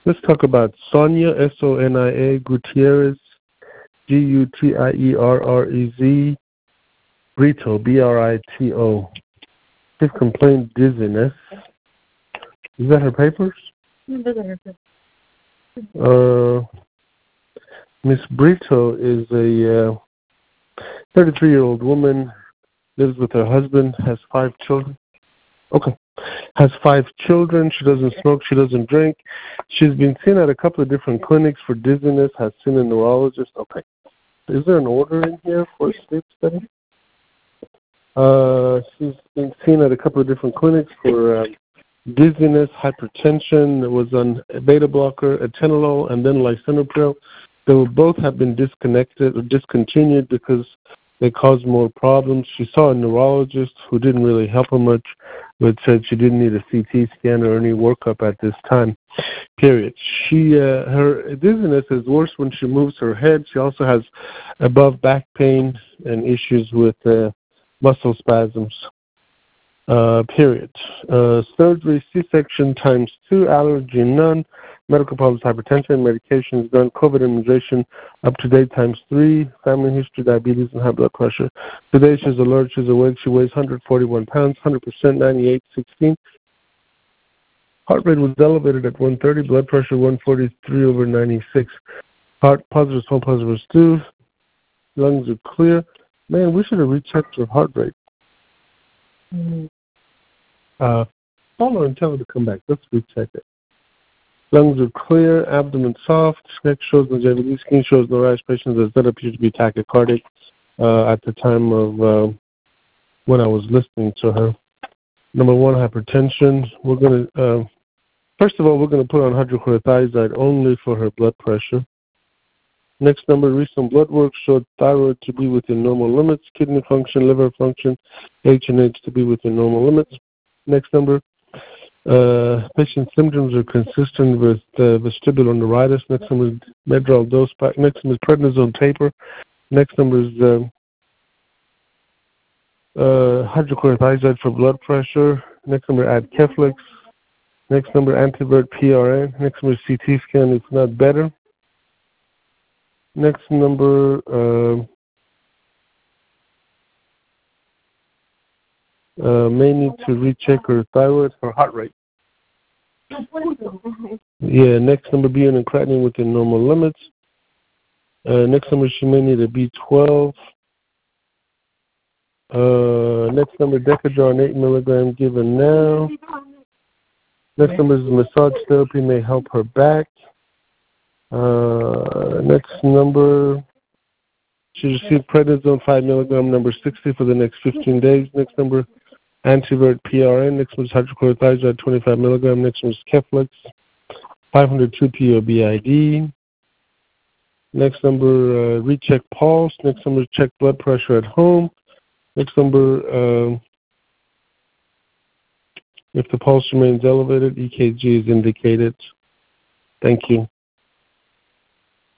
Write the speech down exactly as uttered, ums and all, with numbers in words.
Let's talk about Sonia, S O N I A, Gutierrez, G U T I E R R E Z, Brito, B R I T O. She's complained dizziness. Is that her papers? Uh, Miss Brito is a uh, thirty-three-year-old woman, lives with her husband, has five children. Okay. Has five children. She doesn't smoke. She doesn't drink. She's been seen at a couple of different clinics for dizziness, has seen a neurologist. Okay. Is there an order in here for a sleep study? Uh, she's been seen at a couple of different clinics for uh, dizziness, hypertension. It was on a beta blocker, atenolol, and then lisinopril. They will both have been disconnected or discontinued because they caused more problems. She saw a neurologist who didn't really help her much, but said she didn't need a C T scan or any workup at this time, period. She, uh, her dizziness is worse when she moves her head. She also has above back pain and issues with uh, muscle spasms, uh, period. Uh, surgery, C-section times two, allergy none, medical problems, hypertension, medications done, COVID immunization up to date times three, family history, diabetes, and high blood pressure. Today she's alert, she's awake, she weighs one hundred forty-one pounds, one hundred percent, ninety-eight sixteen. Heart rate was elevated at one thirty, blood pressure one forty-three over ninety-six. Heart positive, small positive two, lungs are clear. Man, we should have rechecked her heart rate. Mm-hmm. Uh, call her and tell her to come back. Let's recheck it. Lungs are clear, abdomen soft, neck shows longevity, skin shows no rash. Patient does not appear to be tachycardic uh, at the time of uh, when I was listening to her. Number one, hypertension. We're going to, uh, first of all, we're going to put on hydrochlorothiazide only for her blood pressure. Next number, recent blood work showed thyroid to be within normal limits, kidney function, liver function, H and H to be within normal limits. Next number, Uh, patient symptoms are consistent with uh, vestibular neuritis. Next number is Medrol dose pack. Next number is prednisone taper. Next number is uh, uh, hydrochlorothiazide for blood pressure. Next number, add Keflex. Next number, Antivert P R N. Next number, C T scan. It's not better. Next number, uh, uh, may need to recheck her thyroid for heart rate. Yeah, next number, B N and creatinine within normal limits. Uh, next number, she may need a B twelve. Uh, next number, Decadron, eight milligram given now. Next number is massage therapy may help her back. Uh, next number, she received prednisone, five milligram, number sixty for the next fifteen days. Next number, Antivert P R N. Next one is hydrochlorothiazide, twenty-five milligram. Next one is Keflex, five hundred two P O B I D. Next number, uh, recheck pulse. Next number, check blood pressure at home. Next number, uh, if the pulse remains elevated, E K G is indicated. Thank you.